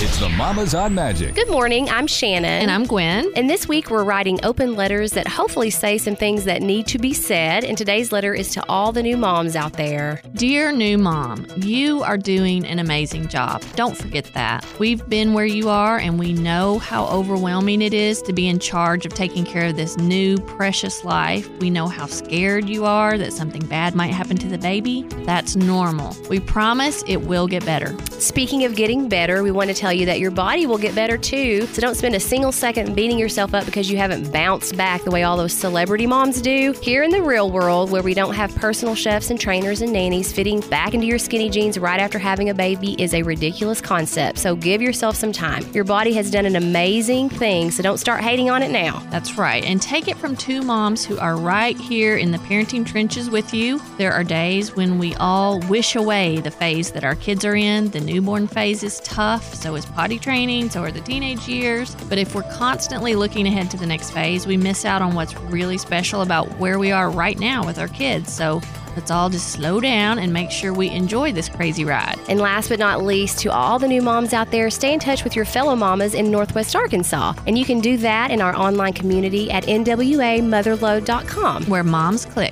It's the Mamas on Magic. Good morning, I'm Shannon. And I'm Gwen. And this week we're writing open letters that hopefully say some things that need to be said. And today's letter is to all the new moms out there. Dear new mom, you are doing an amazing job. Don't forget that. We've been where you are, and we know how overwhelming it is to be in charge of taking care of this new, precious life. We know how scared you are that something bad might happen to the baby. That's normal. We promise it will get better. Speaking of getting better, we want to tell you that your body will get better too. So don't spend a single second beating yourself up because you haven't bounced back the way all those celebrity moms do. Here in the real world, where we don't have personal chefs and trainers and nannies, fitting back into your skinny jeans right after having a baby is a ridiculous concept. So give yourself some time. Your body has done an amazing thing, so don't start hating on it now. That's right. And take it from two moms who are right here in the parenting trenches with you. There are days when we all wish away the phase that our kids are in. The newborn phase is tough, so is potty training, so are the teenage years. But if we're constantly looking ahead to the next phase, we miss out on what's really special about where we are right now with our kids. So let's all just slow down and make sure we enjoy this crazy ride. And last but not least, to all the new moms out there, stay in touch with your fellow mamas in Northwest Arkansas. And you can do that in our online community at nwamotherload.com. Where moms click.